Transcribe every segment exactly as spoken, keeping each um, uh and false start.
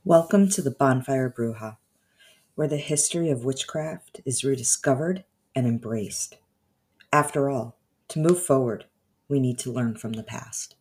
Welcome to the Bonfire Bruja, where the history of witchcraft is rediscovered and embraced. After all, to move forward, we need to learn from the past.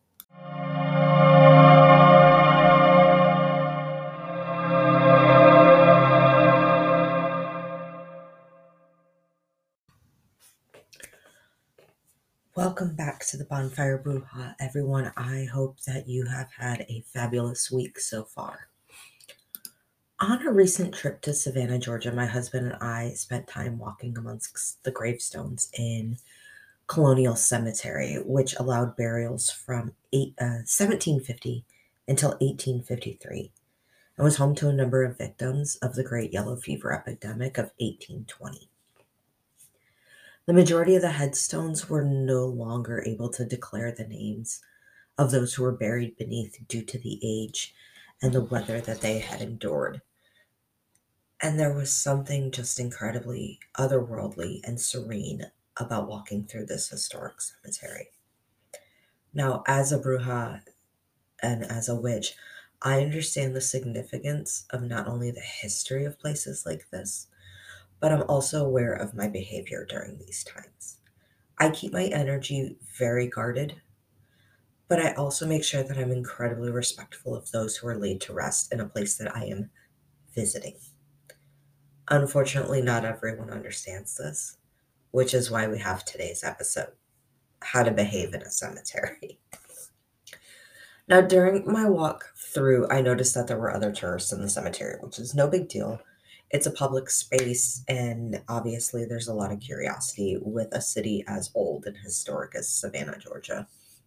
Welcome back to the Bonfire Bruja, everyone. I hope that you have had a fabulous week so far. On a recent trip to Savannah, Georgia, my husband and I spent time walking amongst the gravestones in Colonial Cemetery, which allowed burials from eight, uh, seventeen fifty until eighteen fifty-three, and was home to a number of victims of the Great Yellow Fever epidemic of eighteen twenty. The majority of the headstones were no longer able to declare the names of those who were buried beneath due to the age and the weather that they had endured. And there was something just incredibly otherworldly and serene about walking through this historic cemetery. Now, as a bruja and as a witch, I understand the significance of not only the history of places like this, but I'm also aware of my behavior during these times. I keep my energy very guarded, but I also make sure that I'm incredibly respectful of those who are laid to rest in a place that I am visiting. Unfortunately, not everyone understands this, which is why we have today's episode, How to Behave in a Cemetery. Now, during my walk through, I noticed that there were other tourists in the cemetery, which is no big deal. It's a public space, and obviously, there's a lot of curiosity with a city as old and historic as Savannah, Georgia.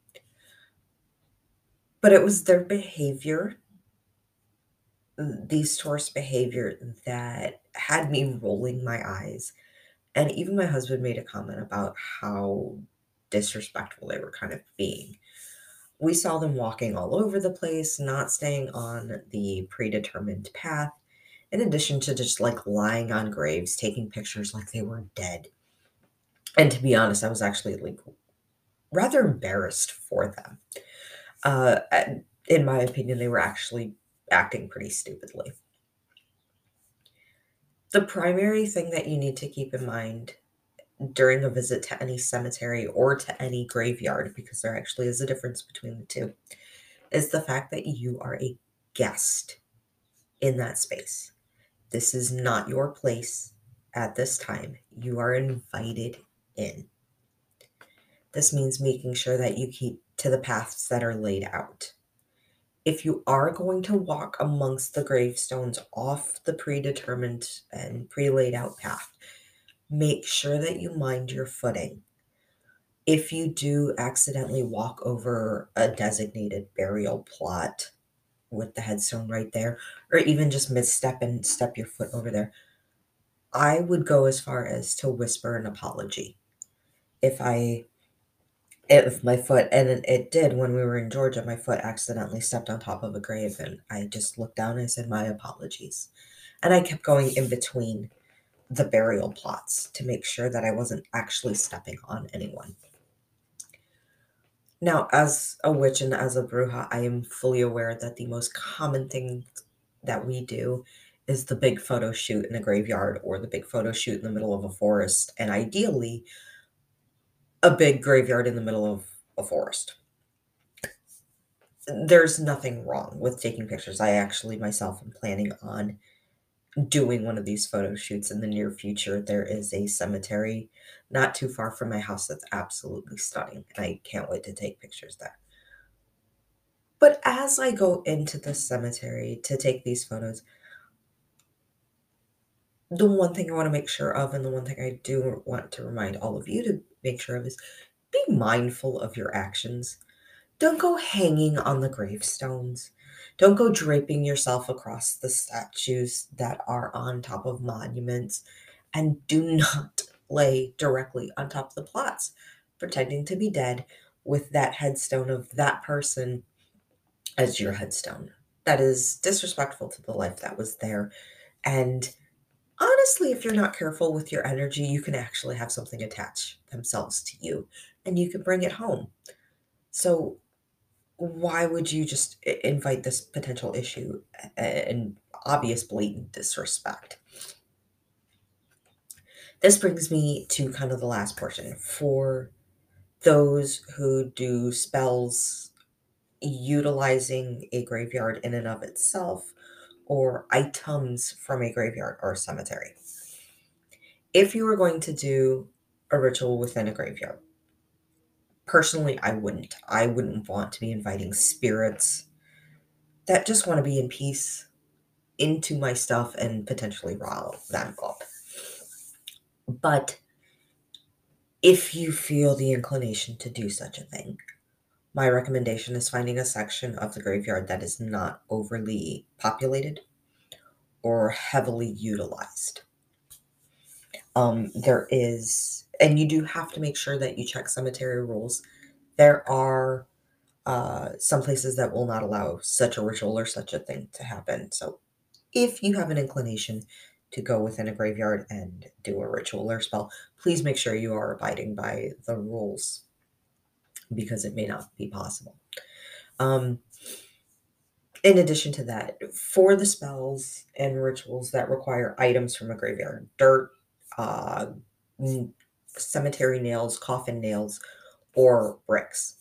But it was their behavior, these tourist behavior, that had me rolling my eyes. And even my husband made a comment about how disrespectful they were kind of being. We saw them walking all over the place, not staying on the predetermined path, in addition to just like lying on graves, taking pictures like they were dead. And to be honest, I was actually like rather embarrassed for them. Uh, in my opinion, they were actually acting pretty stupidly. The primary thing that you need to keep in mind during a visit to any cemetery or to any graveyard, because there actually is a difference between the two, is the fact that you are a guest in that space. This is not your place at this time. You are invited in. This means making sure that you keep to the paths that are laid out. If you are going to walk amongst the gravestones off the predetermined and pre-laid out path, make sure that you mind your footing. If you do accidentally walk over a designated burial plot with the headstone right there, or even just misstep and step your foot over there, I would go as far as to whisper an apology. If I, if my foot, and it, it did when we were in Georgia, my foot accidentally stepped on top of a grave, and I just looked down and I said, my apologies. And I kept going in between the burial plots to make sure that I wasn't actually stepping on anyone. Now, as a witch and as a bruja, I am fully aware that the most common thing that we do is the big photo shoot in a graveyard or the big photo shoot in the middle of a forest, and ideally, a big graveyard in the middle of a forest. There's nothing wrong with taking pictures. I actually myself am planning on doing one of these photo shoots in the near future. There is a cemetery not too far from my house that's absolutely stunning, and I can't wait to take pictures there. But as I go into the cemetery to take these photos, the one thing I want to make sure of, and the one thing I do want to remind all of you to make sure of, is be mindful of your actions. Don't go hanging on the gravestones. Don't go draping yourself across the statues that are on top of monuments. And do not lay directly on top of the plots, pretending to be dead with that headstone of that person as your headstone. That is disrespectful to the life that was there. And honestly, if you're not careful with your energy, you can actually have something attach themselves to you and you can bring it home. So why would you just i- invite this potential issue and obvious blatant disrespect? This brings me to kind of the last portion. For those who do spells utilizing a graveyard in and of itself or items from a graveyard or cemetery. If you were going to do a ritual within a graveyard, personally, I wouldn't. I wouldn't want to be inviting spirits that just want to be in peace into my stuff and potentially rile them up. But if you feel the inclination to do such a thing, my recommendation is finding a section of the graveyard that is not overly populated or heavily utilized. Um, there is, and you do have to make sure that you check cemetery rules. There are uh, some places that will not allow such a ritual or such a thing to happen. So if you have an inclination to go within a graveyard and do a ritual or spell, please make sure you are abiding by the rules because it may not be possible. Um, in addition to that, for the spells and rituals that require items from a graveyard, dirt, uh, n- cemetery nails, coffin nails, or bricks,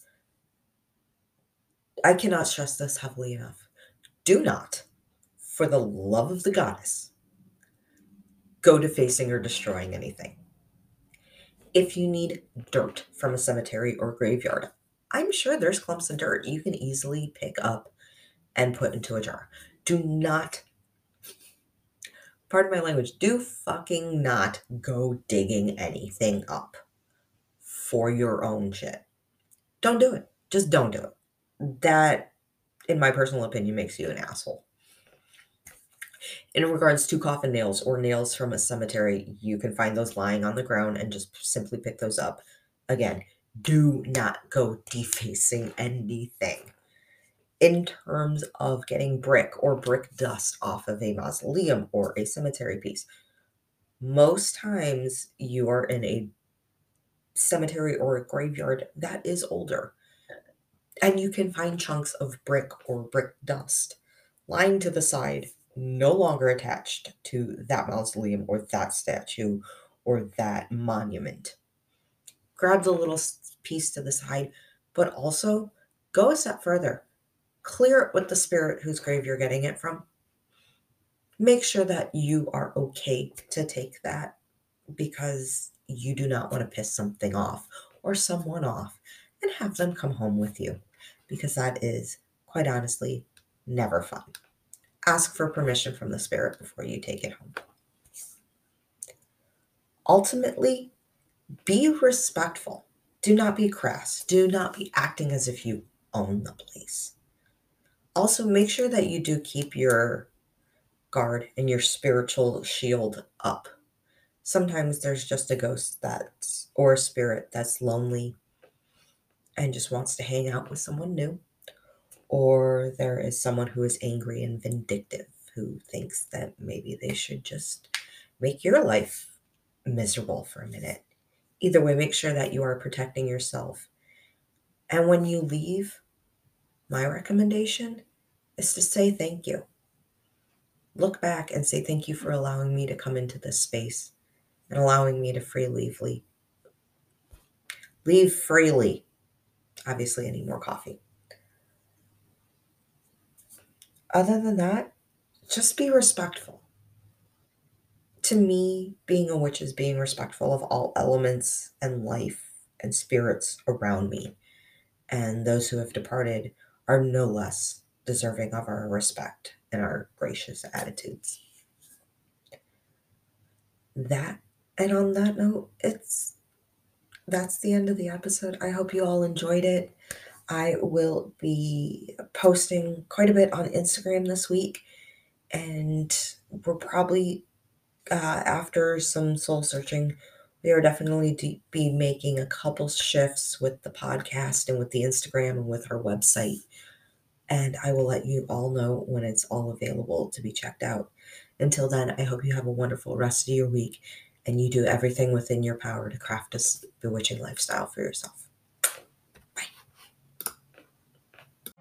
I cannot stress this heavily enough. Do not, for the love of the goddess, go defacing or destroying anything. If you need dirt from a cemetery or graveyard, I'm sure there's clumps of dirt you can easily pick up and put into a jar. Do not, pardon my language, do fucking not go digging anything up for your own shit. Don't do it. Just don't do it. That, in my personal opinion, makes you an asshole. In regards to coffin nails or nails from a cemetery, you can find those lying on the ground and just simply pick those up. Again, do not go defacing anything. In terms of getting brick or brick dust off of a mausoleum or a cemetery piece, most times you are in a cemetery or a graveyard that is older, and you can find chunks of brick or brick dust lying to the side, no longer attached to that mausoleum or that statue or that monument. Grab the little piece to the side, but also go a step further. Clear it with the spirit whose grave you're getting it from. Make sure that you are okay to take that because you do not want to piss something off or someone off and have them come home with you because that is, quite honestly, never fun. Ask for permission from the spirit before you take it home. Ultimately, be respectful. Do not be crass. Do not be acting as if you own the place. Also, make sure that you do keep your guard and your spiritual shield up. Sometimes there's just a ghost that's, or a spirit that's lonely and just wants to hang out with someone new. Or there is someone who is angry and vindictive who thinks that maybe they should just make your life miserable for a minute. Either way, make sure that you are protecting yourself. And when you leave, my recommendation is to say thank you. Look back and say thank you for allowing me to come into this space and allowing me to freely leave. Leave freely. Obviously, I need more coffee. Other than that, just be respectful. To me, being a witch is being respectful of all elements and life and spirits around me. And those who have departed are no less deserving of our respect and our gracious attitudes. That, and on that note, it's that's the end of the episode. I hope you all enjoyed it. I will be posting quite a bit on Instagram this week, and we're probably uh, after some soul searching, we are definitely to be making a couple shifts with the podcast and with the Instagram and with our website. And I will let you all know when it's all available to be checked out. Until then, I hope you have a wonderful rest of your week and you do everything within your power to craft a bewitching lifestyle for yourself. Bye.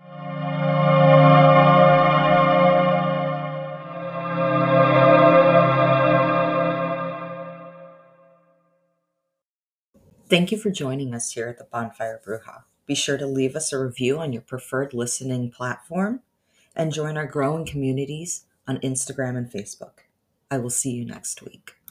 Thank you for joining us here at the Bonfire Bruja. Be sure to leave us a review on your preferred listening platform and join our growing communities on Instagram and Facebook. I will see you next week.